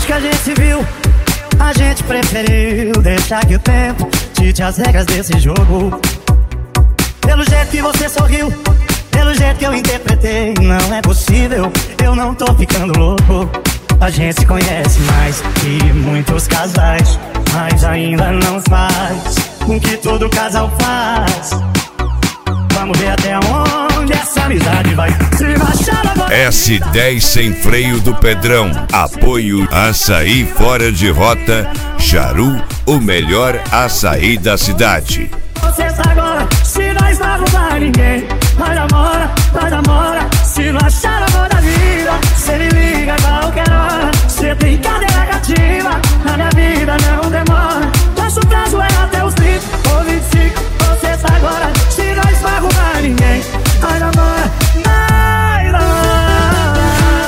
noite que a gente se viu, a gente preferiu deixar que o tempo dite as regras desse jogo. Pelo jeito que você sorriu, pelo jeito que eu interpretei, não é possível, eu não tô ficando louco. A gente se conhece mais que muitos casais, mas ainda não faz o que todo casal faz. Vamos ver até onde essa amizade vai. Se baixar agora. S10 sem freio do Pedrão. Apoio Açaí Fora de Rota. Charu, o melhor açaí da cidade. Você está agora, se nós não arrumar ninguém, vai namora, se não achar amor da vida, cê me liga a qualquer hora. Cê tem cadeira cativa, na minha vida não demora. Nosso prazo é até os 30 ou 25. Você está agora, se nós não arrumar ninguém, vai namora, vai namora.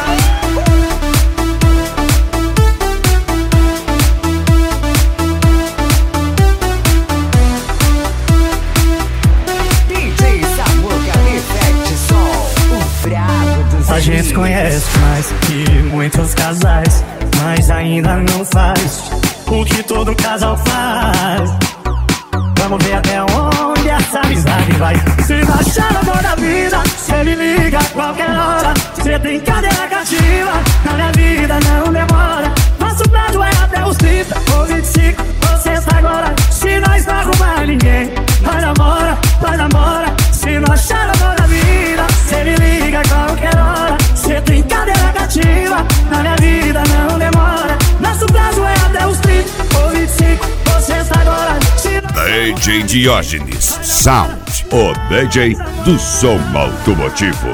DJ Samuca, Effect Sol, o brabo dos A gente conhece mais que muitos casais, mas ainda não faz o que todo casal faz. Vamos ver até onde essa amizade vai. Se baixar o amor da vida, cê me liga a qualquer hora. Cê tem cadeira cativa, na minha vida não demora. Nosso prazo é até os 30 ou 25. Você está agora, se nós não arrumar ninguém, vai namora, se não achar amor da vida, cê me liga a qualquer hora. Cê tem cadeira cativa, na minha vida não demora. Nosso prazo é até os 30 ou 25. Você está agora, se não... DJ Diógenes Sound, o DJ do som automotivo.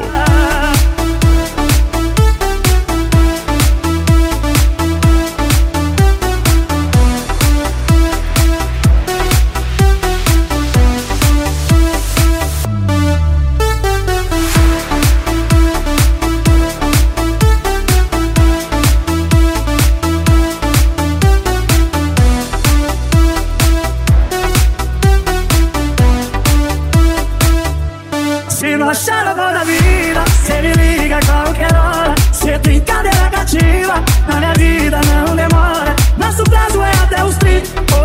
Se não achar amor da vida, cê me liga a qualquer hora. Cê tem cadeira cativa, na minha vida não demora. Nosso prazo é até os 30